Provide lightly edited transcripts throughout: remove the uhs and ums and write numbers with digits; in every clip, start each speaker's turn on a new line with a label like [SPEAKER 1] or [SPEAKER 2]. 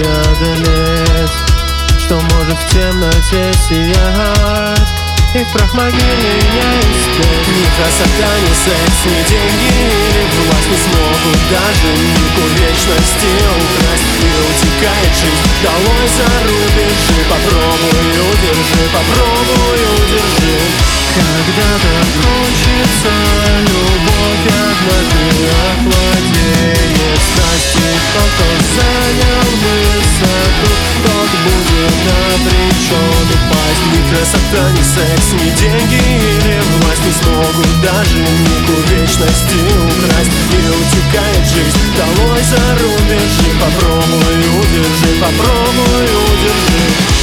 [SPEAKER 1] преодолеть, что может в темноте сиять и в прах могильный я испеть.
[SPEAKER 2] Ни красота, ни секс, ни деньги или власть не смогут даже миг вечности украсть. И утекает жизнь долой за рубежи. Попробуй удержи, попробуй удержи.
[SPEAKER 1] Когда-то кончится любовь, однажды охладеет страсти. Тот, кто занял высоту, тот будет обречен упасть.
[SPEAKER 2] Ни красота, ни секс, ни деньги или власть не смогут даже миг вечности украсть. И утекает жизнь долой за рубежи. Попробуй удержи, попробуй удержи.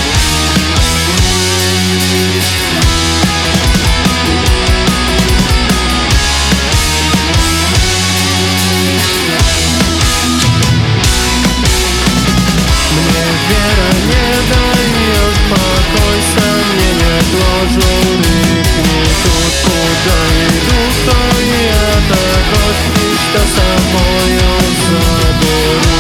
[SPEAKER 1] Вера не дает покой, сомнения гложут их не тут. Куда иду, то я такой, и что собою заберу.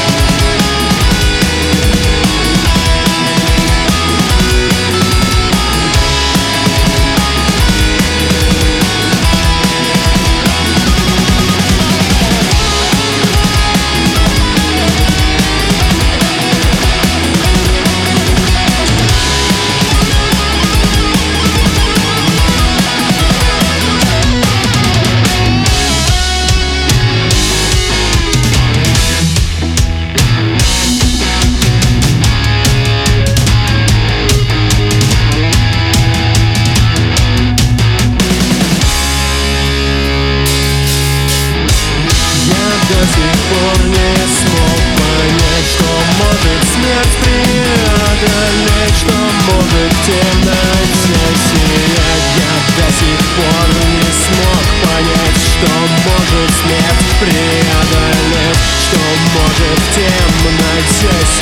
[SPEAKER 1] До сих пор не смог понять, что может смерть преодолеть, что может в темноте сиять. Я до сих пор не смог понять, что может смерть преодолеть, что может в темноте сиять.